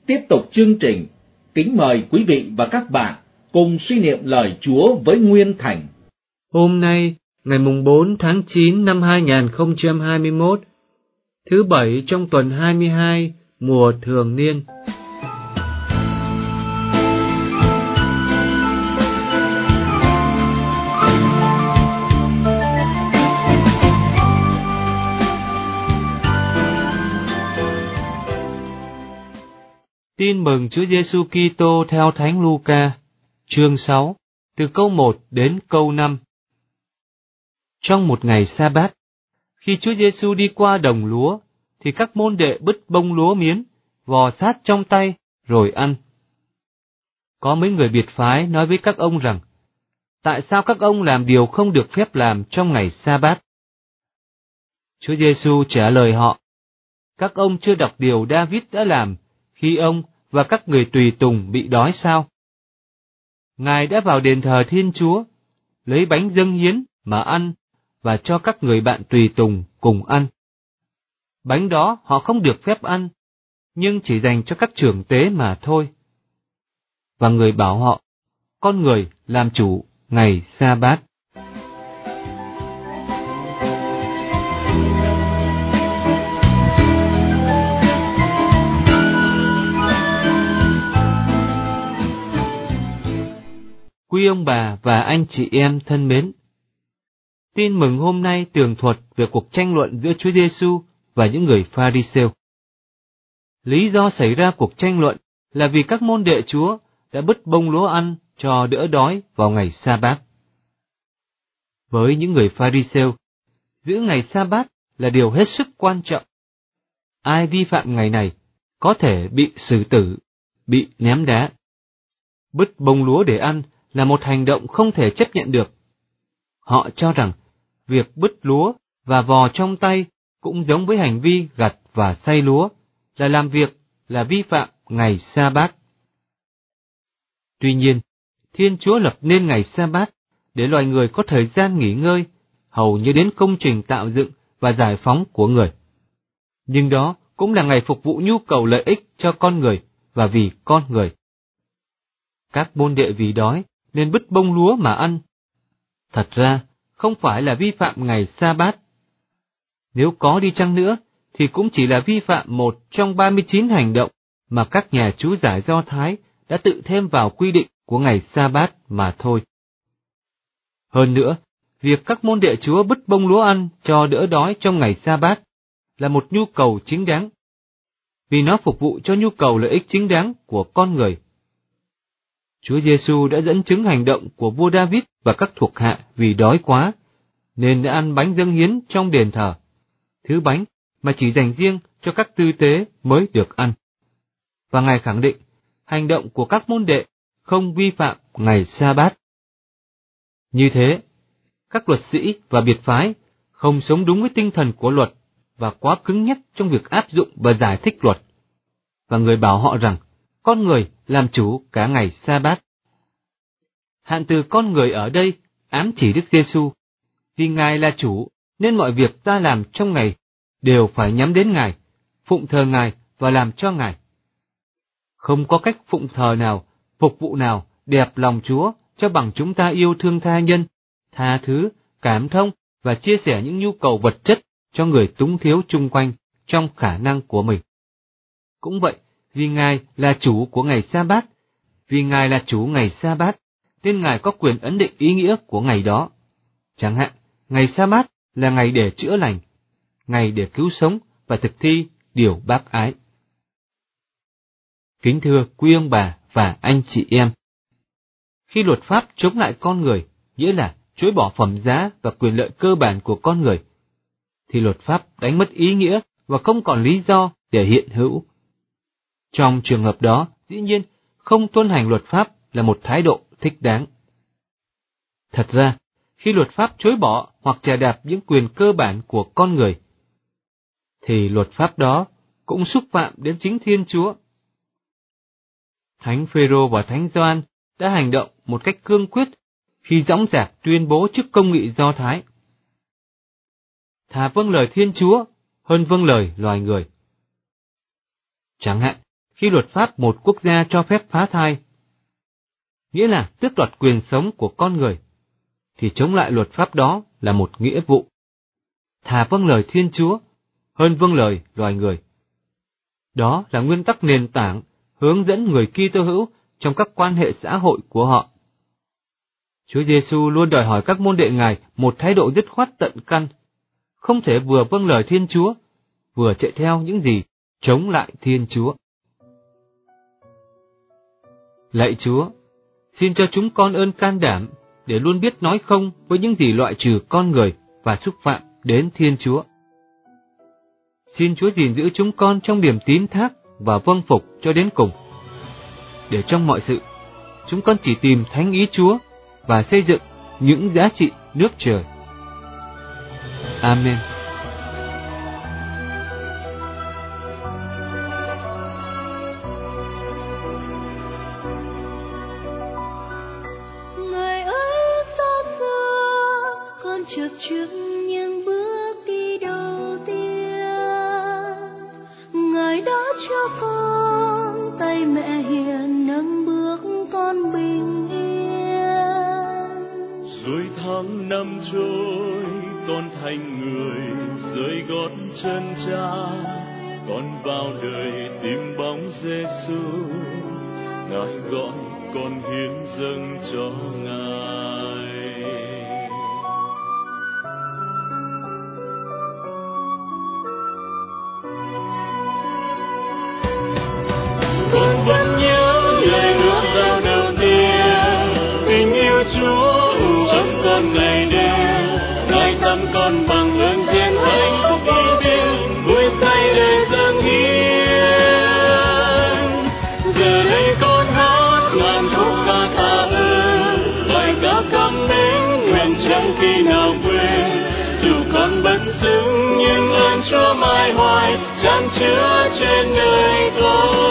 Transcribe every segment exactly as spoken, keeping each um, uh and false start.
Tiếp tục chương trình, kính mời quý vị và các bạn cùng suy niệm lời Chúa với Nguyên Thành. Hôm nay, ngày mùng bốn tháng chín năm hai nghìn không trăm hai mươi mốt, thứ bảy trong tuần hai mươi hai, mùa thường niên. Tin mừng Chúa Giêsu Kitô theo Thánh Luca, chương sáu, từ câu một đến câu năm. Trong một ngày sa-bát, khi Chúa Giêsu đi qua đồng lúa, thì các môn đệ bứt bông lúa miến, vò sát trong tay, rồi ăn. Có mấy người biệt phái nói với các ông rằng, tại sao các ông làm điều không được phép làm trong ngày sa-bát? Chúa Giêsu trả lời họ, các ông chưa đọc điều David đã làm khi ông và các người tùy tùng bị đói sao? Ngài đã vào đền thờ Thiên Chúa, lấy bánh dâng hiến mà ăn và cho các người bạn tùy tùng cùng ăn. Bánh đó họ không được phép ăn, nhưng chỉ dành cho các trưởng tế mà thôi. Và người bảo họ, con người làm chủ ngày sa-bát. Quý ông bà và anh chị em thân mến, tin mừng hôm nay tường thuật về cuộc tranh luận giữa Chúa Giêsu và những người Pha-ri-sêu. Lý do xảy ra cuộc tranh luận là vì các môn đệ Chúa đã bứt bông lúa ăn cho đỡ đói vào ngày sa-bát. Với những người Pha-ri-sêu, giữ ngày sa-bát là điều hết sức quan trọng. Ai vi phạm ngày này có thể bị xử tử, bị ném đá. Bứt bông lúa để ăn là một hành động không thể chấp nhận được. Họ cho rằng việc bứt lúa và vò trong tay cũng giống với hành vi gặt và xay lúa, là làm việc, là vi phạm ngày sa-bát. Tuy nhiên, Thiên Chúa lập nên ngày sa-bát để loài người có thời gian nghỉ ngơi, hầu như đến công trình tạo dựng và giải phóng của người. Nhưng đó cũng là ngày phục vụ nhu cầu lợi ích cho con người và vì con người. Các môn đệ vì đói nên bứt bông lúa mà ăn. Thật ra, không phải là vi phạm ngày sa-bát. Nếu có đi chăng nữa, thì cũng chỉ là vi phạm một trong ba mươi chín hành động mà các nhà chú giải Do Thái đã tự thêm vào quy định của ngày sa-bát mà thôi. Hơn nữa, việc các môn đệ Chúa bứt bông lúa ăn cho đỡ đói trong ngày sa-bát là một nhu cầu chính đáng, vì nó phục vụ cho nhu cầu lợi ích chính đáng của con người. Chúa Giêsu đã dẫn chứng hành động của vua David và các thuộc hạ vì đói quá, nên đã ăn bánh dâng hiến trong đền thờ, thứ bánh mà chỉ dành riêng cho các tư tế mới được ăn. Và Ngài khẳng định, hành động của các môn đệ không vi phạm ngày sa-bát. Như thế, các luật sĩ và biệt phái không sống đúng với tinh thần của luật và quá cứng nhắc trong việc áp dụng và giải thích luật. Và người bảo họ rằng, con người làm chủ cả ngày sa-bát. Hạn từ con người ở đây ám chỉ Đức Giêsu, vì Ngài là chủ nên mọi việc ta làm trong ngày đều phải nhắm đến Ngài, phụng thờ Ngài và làm cho Ngài. Không có cách phụng thờ nào, phục vụ nào đẹp lòng Chúa cho bằng chúng ta yêu thương tha nhân, tha thứ, cảm thông và chia sẻ những nhu cầu vật chất cho người túng thiếu chung quanh trong khả năng của mình. Cũng vậy, vì Ngài là chủ của ngày sa-bát, vì Ngài là chủ ngày sa-bát, nên Ngài có quyền ấn định ý nghĩa của ngày đó. Chẳng hạn, ngày sa-bát là ngày để chữa lành, ngày để cứu sống và thực thi điều bác ái. Kính thưa quý ông bà và anh chị em, khi luật pháp chống lại con người, nghĩa là chối bỏ phẩm giá và quyền lợi cơ bản của con người, thì luật pháp đánh mất ý nghĩa và không còn lý do để hiện hữu. Trong trường hợp đó, dĩ nhiên, không tuân hành luật pháp là một thái độ thích đáng. Thật ra, khi luật pháp chối bỏ hoặc chà đạp những quyền cơ bản của con người, thì luật pháp đó cũng xúc phạm đến chính Thiên Chúa. Thánh Phêrô và Thánh Gioan đã hành động một cách cương quyết khi dõng dạc tuyên bố trước công nghị Do Thái: thà vâng lời Thiên Chúa hơn vâng lời loài người. Chẳng hạn, khi luật pháp một quốc gia cho phép phá thai, nghĩa là tước đoạt quyền sống của con người, thì chống lại luật pháp đó là một nghĩa vụ. Thà vâng lời Thiên Chúa hơn vâng lời loài người. Đó là nguyên tắc nền tảng hướng dẫn người Kitô hữu trong các quan hệ xã hội của họ. Chúa Giêsu luôn đòi hỏi các môn đệ Ngài một thái độ dứt khoát tận căn, không thể vừa vâng lời Thiên Chúa, vừa chạy theo những gì chống lại Thiên Chúa. Lạy Chúa, xin cho chúng con ơn can đảm để luôn biết nói không với những gì loại trừ con người và xúc phạm đến Thiên Chúa. Xin Chúa gìn giữ chúng con trong niềm tín thác và vâng phục cho đến cùng, để trong mọi sự, chúng con chỉ tìm thánh ý Chúa và xây dựng những giá trị nước trời. Amen. Ngày ấy xa xưa, con chợt trước những bước đi đầu tiên. Ngài đã cho con tay mẹ hiền nâng bước con bình yên. Rồi tháng năm trôi, con thành người dưới gót chân cha. Con vào đời tìm bóng Giêsu, Ngài gọi con hiến dâng cho Ngài. Con vẫn nhớ lời ước giao đầu tiên, tình yêu Chúa trong con ngày đêm. Ngài thăm con bằng ơn duyên hạnh phúc ý riêng, vui say đời dâng hiến. Giờ đây con hát ngàn khúc ca tạ ơn, bài ca cảm mến nguyện chẳng khi nào quên. Dù con bất xứng nhưng ơn Chúa mãi hoài chan chứa trên đời con.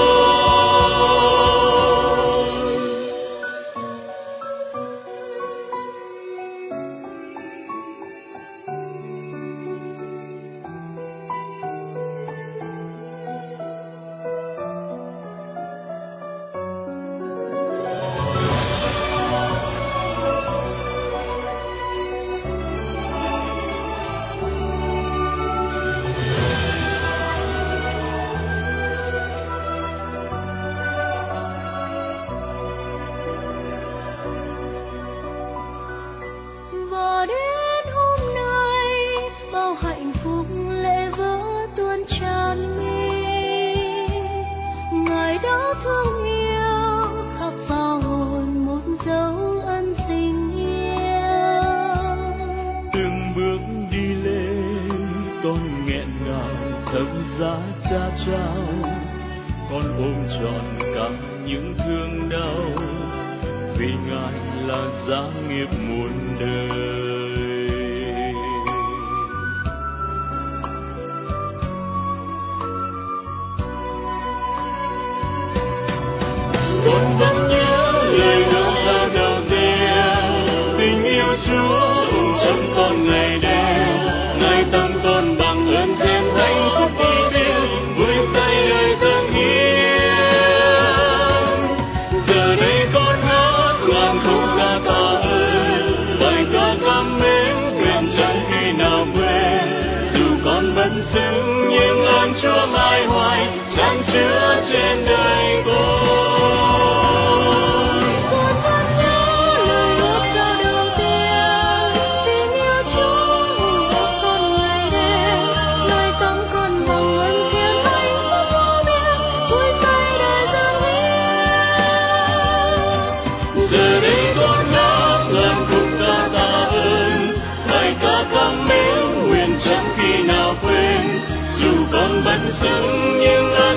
Và đến hôm nay, bao hạnh phúc lệ vỡ tuôn tràn mi. Ngài đã thương yêu khắc vào hồn một dấu ân tình yêu. Từng bước đi lên, con nghẹn ngào thấm giá cha trao. Con ôm trọn cả những thương đau, vì Ngài là giá nghiệp muôn đời. Con vẫn nhớ lời ước giao đầu tiên, tình yêu Chúa trong con ngày đêm. Ngài tặng con bằng ơn duyên hạnh phúc ý riêng, vui say đời dâng hiến. Giờ đây con hát ngàn khúc ca tạ ơn, bài ca cảm mến nguyện chẳng khi nào quên. Dù con bất xứng nhưng ơn Chúa mãi hoài chan chứa trên đời con. Con vẫn nhớ lời ước giao đầu tiên, tình yêu Chúa trong con ngày đêm. Ngài tặng con bằng ơn duyên hạnh phúc vô biên, vui say đời dâng hiến. Giờ đây con hát ngàn khúc ca tạ ơn, bài ca cảm mến nguyện chẳng khi nào quên. Dù con bất xứng nhưng